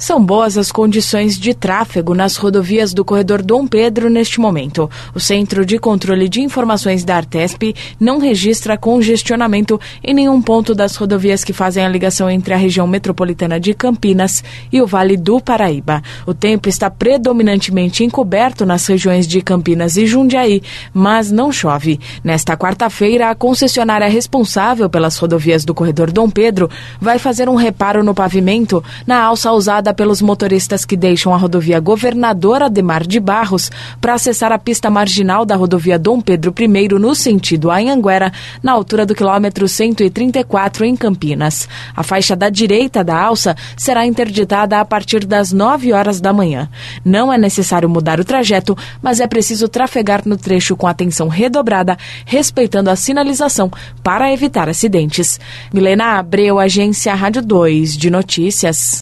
São boas as condições de tráfego nas rodovias do corredor Dom Pedro neste momento. O Centro de Controle de Informações da Artesp não registra congestionamento em nenhum ponto das rodovias que fazem a ligação entre a região metropolitana de Campinas e o Vale do Paraíba. O tempo está predominantemente encoberto nas regiões de Campinas e Jundiaí, mas não chove. Nesta quarta-feira, a concessionária responsável pelas rodovias do corredor Dom Pedro vai fazer um reparo no pavimento na alça usada pelos motoristas que deixam a rodovia Governador Ademar de Barros para acessar a pista marginal da rodovia Dom Pedro I no sentido Anhanguera, na altura do quilômetro 134 em Campinas. A faixa da direita da alça será interditada a partir das 9 horas da manhã. Não é necessário mudar o trajeto, mas é preciso trafegar no trecho com atenção redobrada, respeitando a sinalização para evitar acidentes. Milena Abreu, Agência Rádio 2 de Notícias.